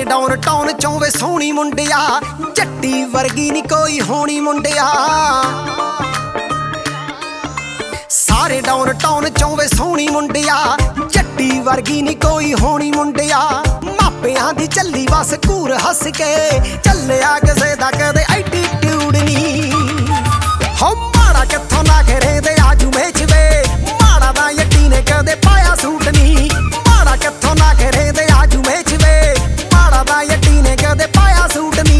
ਸਾਰੇ down town ਚੋਂ ਵੇ ਸੋਹਣੀ ਮੁੰਡਿਆ, ਜੱਟੀ ਵਰਗੀ ਨੀ ਕੋਈ ਹੋਣੀ ਮੁੰਡਿਆ। ਸਾਰੇ ਡਾਊਨ ਟਾਊਨ ਚੋਂ ਵੇ ਸੋਹਣੀ ਮੁੰਡਿਆ, ਜੱਟੀ ਵਰਗੀ ਨੀ ਕੋਈ ਹੋਣੀ ਮੁੰਡਿਆ। ਮਾਪਿਆਂ ਦੀ ਚੱਲੀ ਬਸ ਘੂਰ ਹੱਸ ਕੇ, ਚੱਲਿਆ ਕਿਸੇ ਦਾ ਕਦੇ ਐਟੀਟਿਊਡ ਨੀ। ਹੋ ਮਾੜਾ ਕਿੱਥੋਂ ਨਾ ਖਰੇ ਦੇ ਆਜੂ ਮੇਚ ਵੇ, ਮਾੜਾ ਦਾ ਯੱਟੀ ਨੇ ਕਦੇ ਪਾਇਆ ਸੂਟ ਨੀ। ਮਾੜਾ ਕਿੱਥੋਂ ਨਾ ਖਰੇ ਦੇ ਆਜੂ ਮੇਚ ਵੇ, ਮਾੜਾ ਦਾ ਯੱਟੀ ਨੇ ਕਦੇ ਪਾਇਆ ਸੂਟ ਨੀ।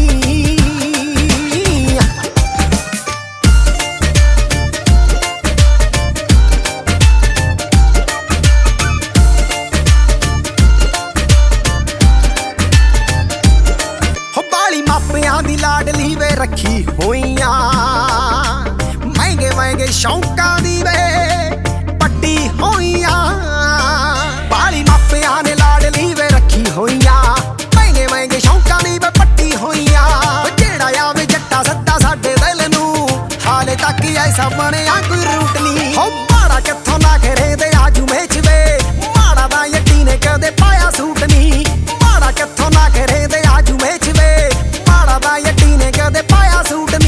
ਮਾਪਿਆਂ ਦੀ ਲਾਡਲੀ ਵੇ ਰੱਖੀ ਹੋਈਆਂ, ਮਹਿੰਗੇ ਮਹਿੰਗੇ ਸ਼ੌਂਕਾਂ ਦੀ ਵੇ ਪੱਟੀ ਹੋਈਆਂ। ਬਾਲੀ ਮਾਪਿਆਂ ਨੇ ਲਾਡਲੀ ਵੇ ਰੱਖੀ ਹੋਈਆਂ, ਮਹਿੰਗੇ ਮਹਿੰਗੇ ਸ਼ੌਂਕਾਂ ਦੀ ਵੇ ਪੱਟੀ ਹੋਈਆਂ। ਜਿਹੜਾ ਆਵੇ ਜੱਟਾ ਸੱਦਾ ਸਾਡੇ ਦਿਲ ਨੂੰ, ਹਾਲੇ ਤੱਕ ਐਸਾ ਬਣਿਆ ਕੋਈ ਰੂਟ ਨੀ। ਹੋ ਮਾੜਾ ਕਿੱਥੋਂ ਨਾ ਖਰੇ ਦੇ ਆਜੂ ਮੇਚ ਵੇ, ਮਾੜਾ ਦਾ ਯੱਟੀ ਨੇ ਕਦੇ ਪਾਇਆ ਸੂਟ ਨੀ। ਮਾੜਾ ਕਿੱਥੋਂ ਨਾ ਖਰੇ ਦੇ ਆਜੂ ਮੇਚ ਵੇ, ਮਾੜਾ ਦਾ ਯੱਟੀ ਨੇ ਕਦੇ ਪਾਇਆ ਸੂਟ ਨੀ।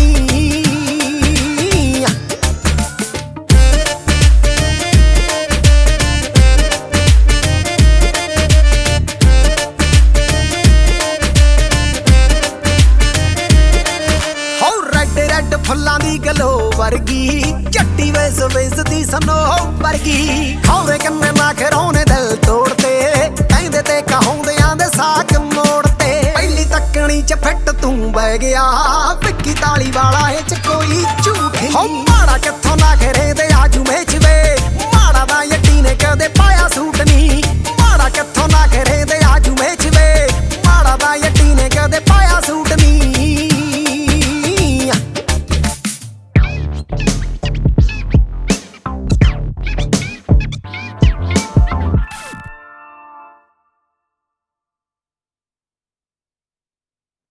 ਹੋ ਰੈਡ ਰੈਡ ਫੁੱਲਾਂ ਦੀ ਗਲੋ ਵਰਗੀ, ਜੱਟੀ ਵੇਸ ਵੇਸ ਦੀ ਸਨੋ ਵਰਗੀ। ਖੌਰੇ ਕੰਨੇ ਨਾ ਖਰੋਨੇ ਦਿਲ ਤੋੜਤੇ, ਕਹਿੰਦੇ ਤੇ ਕਹਾਉਂਦਿਆਂ ਦੇ ਸਾਕ ਮੋੜਤੇ। ਪਹਿਲੀ ਤੱਕਣੀ ਚ ਫਿੱਟ ਤੂੰ ਬਹਿ ਗਿਆ, ਵਿੱਕੀ ਤਾਲੀ ਵਾਲਾ ਇਹ ਚ ਕੋਈ